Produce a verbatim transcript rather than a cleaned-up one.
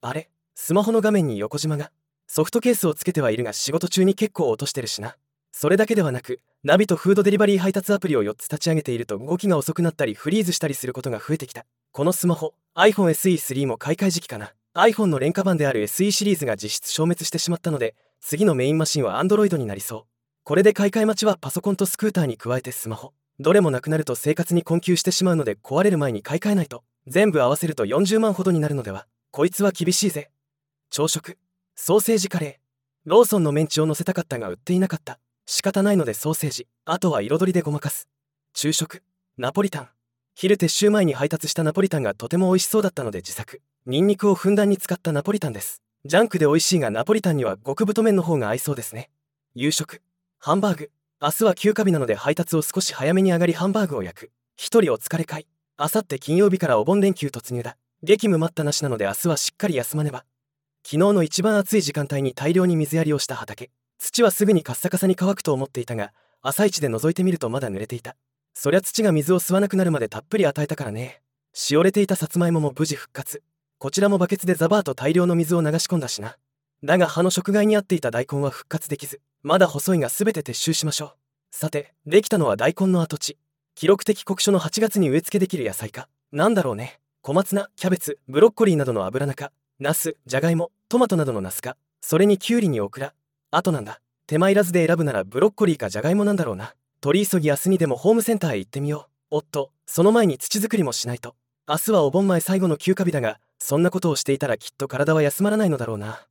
あれ、スマホの画面に横縞が。ソフトケースをつけてはいるが仕事中に結構落としてるしな。それだけではなく、ナビとフードデリバリー配達アプリをよっつ立ち上げていると動きが遅くなったりフリーズしたりすることが増えてきた。このスマホ、iPhone エスイースリー も買い替え時期かな。iPhone の廉価版である エスイー シリーズが実質消滅してしまったので、次のメインマシンは Android になりそう。これで買い替え待ちはパソコンとスクーターに加えてスマホ。どれもなくなると生活に困窮してしまうので壊れる前に買い替えないと。全部合わせるとよんじゅうまんほどになるのでは。こいつは厳しいぜ。朝食、ソーセージカレー。ローソンのメンチを乗せたかったが売っていなかった。仕方ないのでソーセージ、あとは彩りでごまかす。昼食、ナポリタン。昼撤収前に配達したナポリタンがとても美味しそうだったので自作。ニンニクをふんだんに使ったナポリタンです。ジャンクで美味しいがナポリタンには極太麺の方が合いそうですね。夕食、ハンバーグ。明日は休暇日なので配達を少し早めに上がりハンバーグを焼く。一人お疲れ会。明後日金曜日からお盆連休突入だ。激務待ったなしなので明日はしっかり休まねば。昨日の一番暑い時間帯に大量に水やりをした畑。土はすぐにカッサカサに乾くと思っていたが、朝一で覗いてみるとまだ濡れていた。そりゃ土が水を吸わなくなるまでたっぷり与えたからね。しおれていたさつまいもも無事復活。こちらもバケツでザバーと大量の水を流し込んだしな。だが葉の食害にあっていた大根は復活できず、まだ細いが全て撤収しましょう。さて、できたのは大根の跡地。記録的酷暑のはちがつに植え付けできる野菜か。なんだろうね。小松菜、キャベツ、ブロッコリーなどの油中、ナス、ジャガイモ、トマトなどのナスか。それにキュウリにオクラ。あとなんだ。手間いらずで選ぶならブロッコリーかジャガイモなんだろうな。取り急ぎ明日にでもホームセンターへ行ってみよう。おっと、その前に土作りもしないと。明日はお盆前最後の休暇日だが、そんなことをしていたらきっと体は休まらないのだろうな。